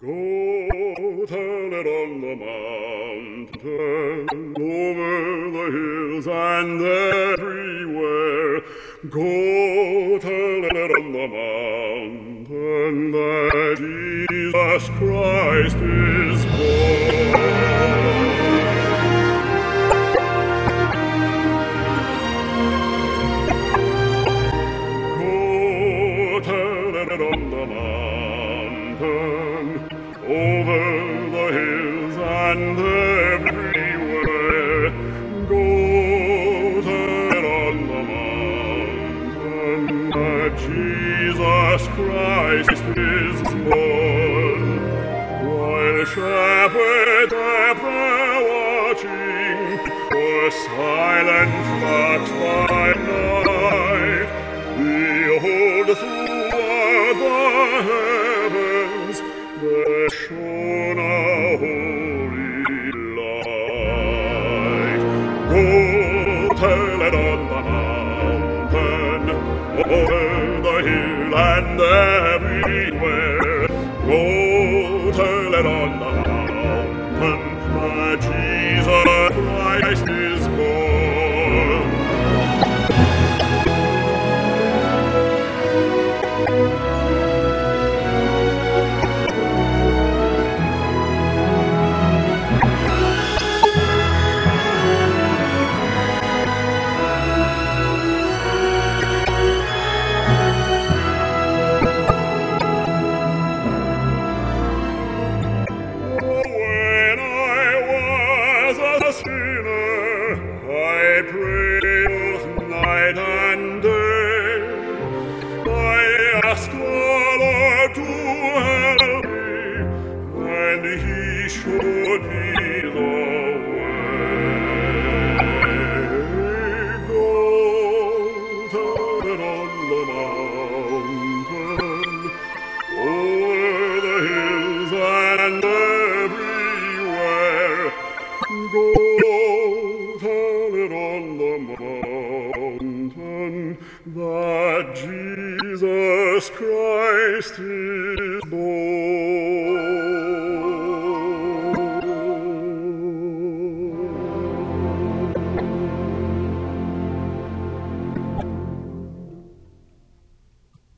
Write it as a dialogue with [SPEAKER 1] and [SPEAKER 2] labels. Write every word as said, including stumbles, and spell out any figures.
[SPEAKER 1] Go tell it on the mountain, over the hills and everywhere. Go tell it on the mountain that Jesus Christ is born. Go tell it on the mountain, over the hills and everywhere. Go tell on the mountain that Jesus Christ is born. While shepherds are there watching for silent flocks by night, behold through the heavens there shone a holy light. Go tell it on the mountain, over the hill and everywhere. Go tell it on the mountain that Jesus Christ is born. I pray both night and day. I ask the Lord to help me, and He showed me the way. Go tell it on the mountain, over the hills and everywhere. Go tell it on the mountain that Jesus Christ is